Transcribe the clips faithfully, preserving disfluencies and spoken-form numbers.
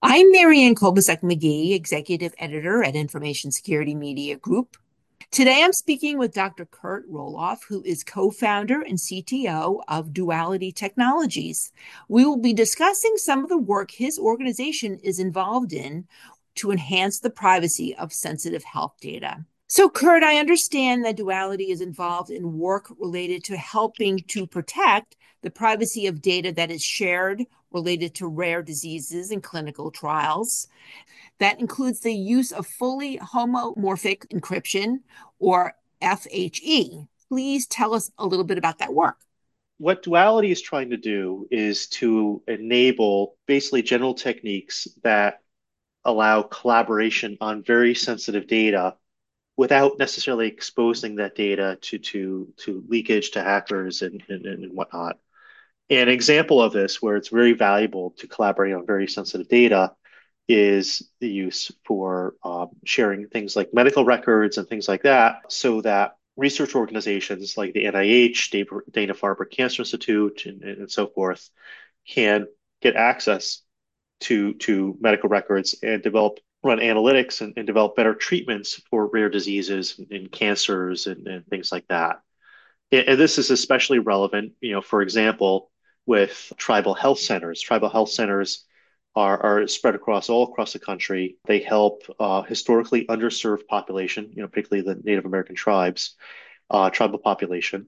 I'm Marianne Kolbasuk McGee, Executive Editor at Information Security Media Group. Today I'm speaking with Doctor Kurt Roloff, who is co-founder and C T O of Duality Technologies. We will be discussing some of the work his organization is involved in to enhance the privacy of sensitive health data. So, Kurt, I understand that Duality is involved in work related to helping to protect the privacy of data that is shared related to rare diseases in clinical trials. That includes the use of fully homomorphic encryption, or F H E. Please tell us a little bit about that work. What Duality is trying to do is to enable basically general techniques that allow collaboration on very sensitive data without necessarily exposing that data to to to leakage to hackers and, and, and whatnot. An example of this where it's very valuable to collaborate on very sensitive data is the use for um, sharing things like medical records and things like that, so that research organizations like the N I H, Dana-Farber Cancer Institute, and, and so forth can get access to to medical records and develop run analytics and, and develop better treatments for rare diseases and, and cancers and, and things like that. And, and this is especially relevant, you know, for example, with tribal health centers. Tribal health centers are, are spread across all across the country. They help uh, historically underserved population, you know, particularly the Native American tribes, uh, tribal population.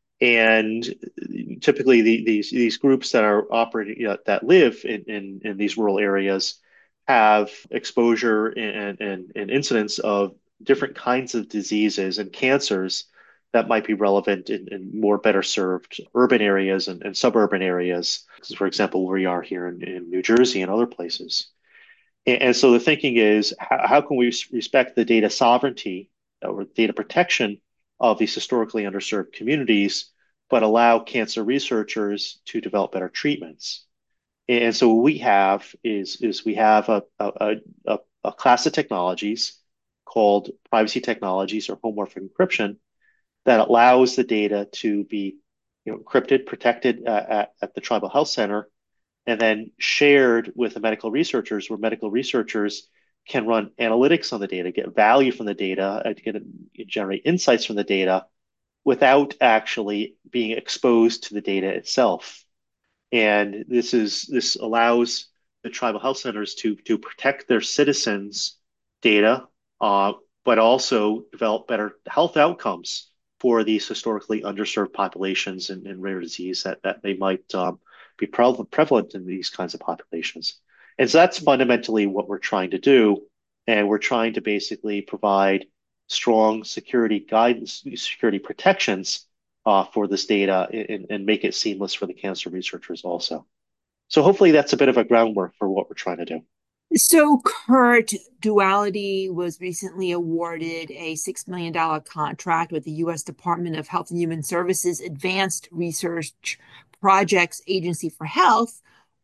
And typically, the, these these groups that are operating, you know, that live in, in in these rural areas have exposure and, and and incidence of different kinds of diseases and cancers that might be relevant in, in more better served urban areas and, and suburban areas. For example, where we are here in, in New Jersey and other places. And, and so the thinking is, how, how can we respect the data sovereignty or data protection of these historically underserved communities, but allow cancer researchers to develop better treatments? And so what we have is, is we have a, a, a, a class of technologies called privacy technologies or homomorphic encryption that allows the data to be, you know, encrypted, protected uh, at, at the tribal health center, and then shared with the medical researchers, where medical researchers can run analytics on the data, get value from the data, uh, get generate insights from the data without actually being exposed to the data itself. And this is this allows the tribal health centers to to protect their citizens' data, uh, but also develop better health outcomes for these historically underserved populations and, and rare disease that that they might um, be prevalent prevalent in these kinds of populations. And so that's fundamentally what we're trying to do. And we're trying to basically provide strong security guidance, security protections uh, for this data and, and make it seamless for the cancer researchers also. So hopefully that's a bit of a groundwork for what we're trying to do. So, Kurt, Duality was recently awarded a six million dollars contract with the U S Department of Health and Human Services Advanced Research Projects Agency for Health,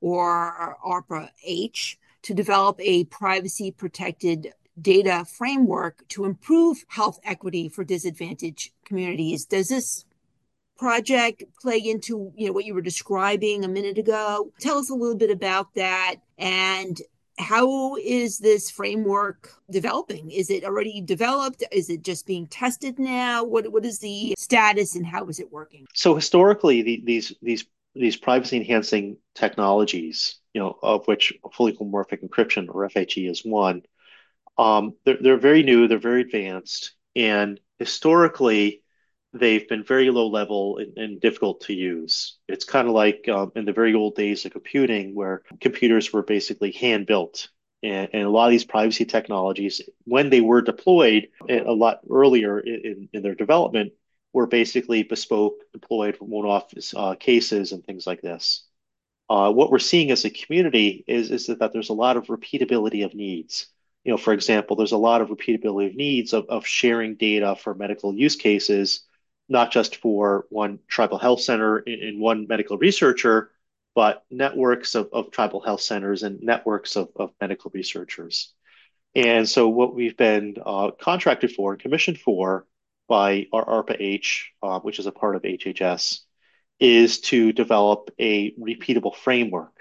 or ARPA-H, to develop a privacy protected data framework to improve health equity for disadvantaged communities. Does this project play into, you know, what you were describing a minute ago? Tell us a little bit about that, and how is this framework developing? Is it already developed? Is it just being tested now? What what is the status and how is it working? So historically, the, these these these privacy enhancing technologies, you know, of which fully homomorphic encryption or F H E is one, um, they're they're very new, they're very advanced, and historically they've been very low level and, and difficult to use. It's kind of like um, in the very old days of computing, where computers were basically hand built. And, and a lot of these privacy technologies, when they were deployed a lot earlier in, in their development, were basically bespoke, deployed for one-off uh, cases and things like this. Uh, what we're seeing as a community is, is that there's a lot of repeatability of needs. You know, for example, there's a lot of repeatability of needs of, of sharing data for medical use cases, not just for one tribal health center and, one medical researcher, but networks of, of tribal health centers and networks of, of medical researchers. And so what we've been uh, contracted for and commissioned for by our ARPA-H, uh, which is a part of H H S, is to develop a repeatable framework.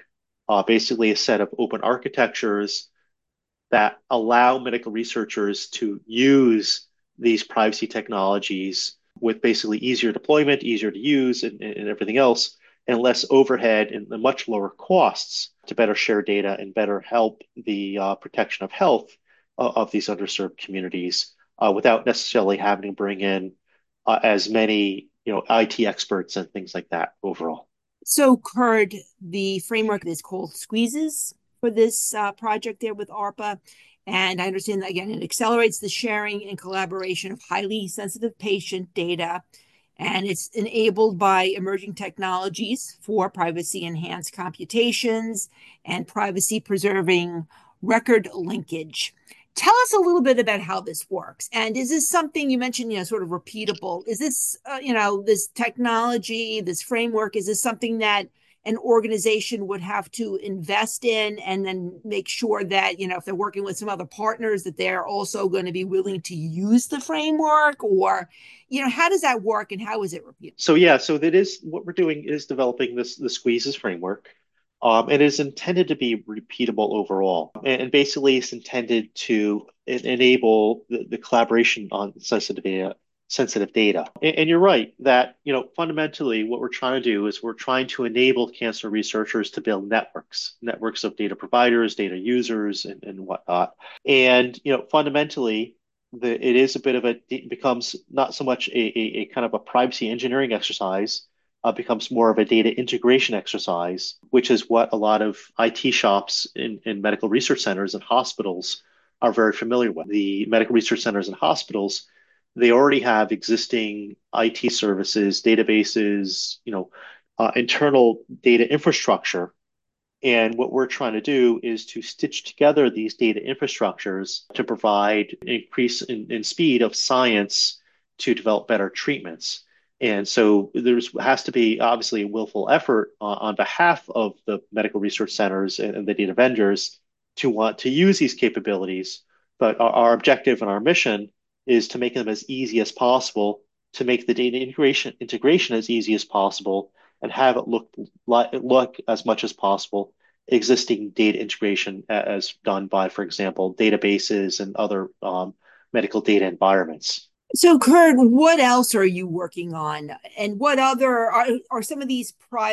uh, basically a set of open architectures that allow medical researchers to use these privacy technologies with basically easier deployment, easier to use, and, and everything else, and less overhead and much lower costs to better share data and better help the uh, protection of health uh, of these underserved communities uh, without necessarily having to bring in uh, as many, you know, I T experts and things like that overall. So, Kurt, the framework is called Squeezes for this uh, project there with ARPA. And I understand that, again, it accelerates the sharing and collaboration of highly sensitive patient data. And it's enabled by emerging technologies for privacy enhanced computations and privacy preserving record linkage. Tell us a little bit about how this works. And is this something you mentioned, you know, sort of repeatable? Is this, uh, you know, this technology, this framework, is this something that an organization would have to invest in and then make sure that, you know, if they're working with some other partners, that they're also going to be willing to use the framework? Or, you know, how does that work and how is it repeatable? So yeah, so that is what we're doing is developing this the squeezes framework. Um, it is intended to be repeatable overall, and, and basically it's intended to en- enable the, the collaboration on sensitive data. Sensitive data, and, and you're right that you know fundamentally what we're trying to do is we're trying to enable cancer researchers to build networks, networks of data providers, data users, and, and whatnot. And you know fundamentally the, it is a bit of a it becomes not so much a, a, a kind of a privacy engineering exercise, uh, becomes more of a data integration exercise, which is what a lot of I T shops in, in medical research centers and hospitals are very familiar with. The medical research centers and hospitals, they already have existing I T services, databases, you know, uh, internal data infrastructure, and what we're trying to do is to stitch together these data infrastructures to provide an increase in, in speed of science to develop better treatments. And so there's has to be obviously a willful effort uh, on behalf of the medical research centers and, and the data vendors to want to use these capabilities. But our, our objective and our mission is to make them as easy as possible, to make the data integration integration as easy as possible, and have it look like look as much as possible existing data integration as done by, for example, databases and other um, medical data environments. So, Kurt, what else are you working on? And what other are, are some of these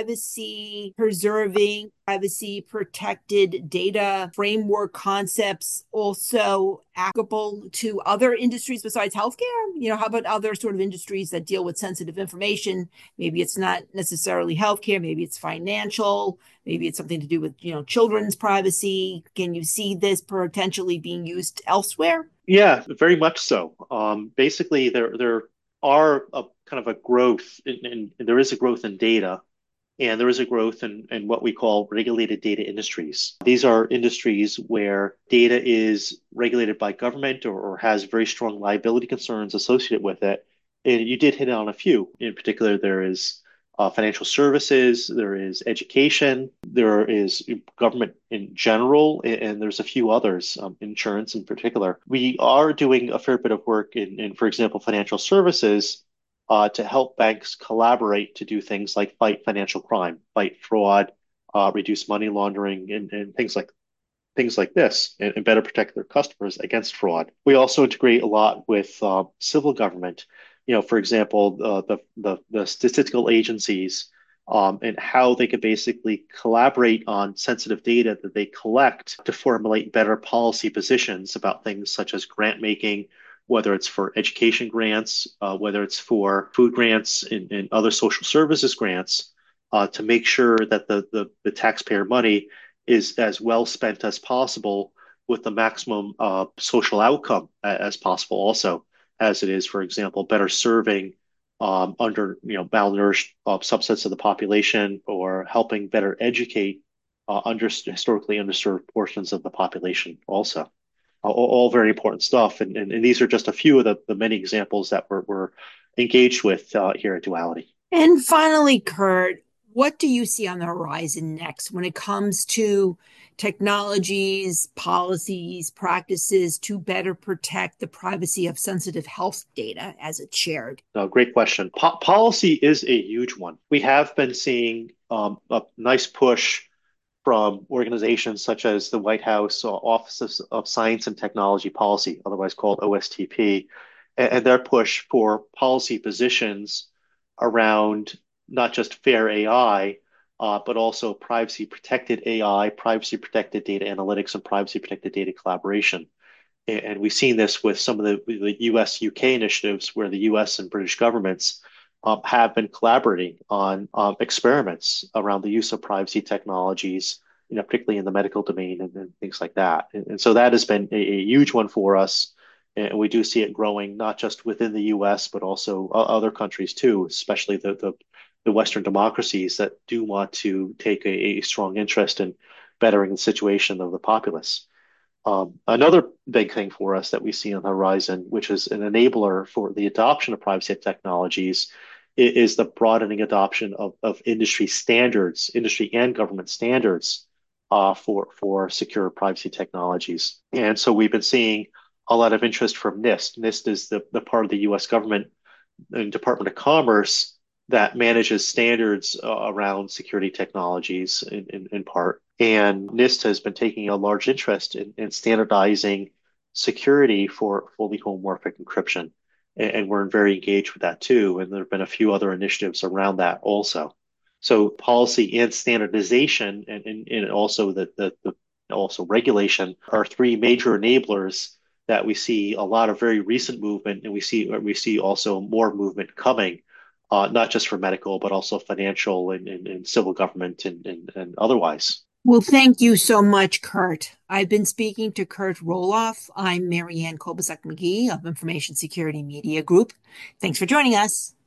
privacy preserving, privacy protected data framework concepts also applicable to other industries besides healthcare? You know, how about other sort of industries that deal with sensitive information? Maybe it's not necessarily healthcare, maybe it's financial, maybe it's something to do with, you know, children's privacy. Can you see this potentially being used elsewhere? Yeah, very much so. Um, basically, there there are a kind of a growth in, in there is a growth in data, and there is a growth in, in what we call regulated data industries. These are industries where data is regulated by government or, or has very strong liability concerns associated with it. And you did hit on a few. In particular, there is uh, financial services, there is education, there is government in general, and, and there's a few others, um, insurance in particular. We are doing a fair bit of work in, in for example, financial services uh, to help banks collaborate to do things like fight financial crime, fight fraud, uh, reduce money laundering, and, and things like things like this, and, and better protect their customers against fraud. We also integrate a lot with uh, civil government. You know, for example, uh, the, the the statistical agencies um, and how they could basically collaborate on sensitive data that they collect to formulate better policy positions about things such as grant making, whether it's for education grants, uh, whether it's for food grants and, and other social services grants, uh, to make sure that the, the, the taxpayer money is as well spent as possible with the maximum uh, social outcome as possible, also, as it is, for example, better serving um, under you know malnourished uh, subsets of the population or helping better educate uh, under historically underserved portions of the population also. All, all very important stuff. And, and, and these are just a few of the, the many examples that we're, we're engaged with uh, here at Duality. And finally, Kurt, what do you see on the horizon next when it comes to technologies, policies, practices to better protect the privacy of sensitive health data as it's shared? No, great question. Po policy is a huge one. We have been seeing um, a nice push from organizations such as the White House Office of, of Science and Technology Policy, otherwise called O S T P, and, and their push for policy positions around not just fair A I, uh, but also privacy protected A I, privacy protected data analytics, and privacy protected data collaboration. And we've seen this with some of the, the U S U K initiatives where the U S and British governments um, have been collaborating on um, experiments around the use of privacy technologies, you know, particularly in the medical domain and, and things like that. And, and so that has been a, a, huge one for us. And we do see it growing not just within the U S, but also other countries too, especially the, the, the Western democracies that do want to take a, a strong interest in bettering the situation of the populace. Um, another big thing for us that we see on the horizon, which is an enabler for the adoption of privacy technologies, is the broadening adoption of, of industry standards, industry and government standards uh, for, for secure privacy technologies. And so we've been seeing a lot of interest from NIST. NIST is the, the part of the U S government and Department of Commerce that manages standards uh, around security technologies in, in, in part. And NIST has been taking a large interest in, in standardizing security for fully homomorphic encryption. And, and we're very engaged with that too. And there have been a few other initiatives around that also. So policy and standardization and, and, and also the, the, the also regulation are three major enablers that we see a lot of very recent movement, and we see we see also more movement coming, uh, not just for medical, but also financial and, and, and civil government and, and, and otherwise. Well, thank you so much, Kurt. I've been speaking to Kurt Roloff. I'm Marianne Kolbasuk McGee of Information Security Media Group. Thanks for joining us.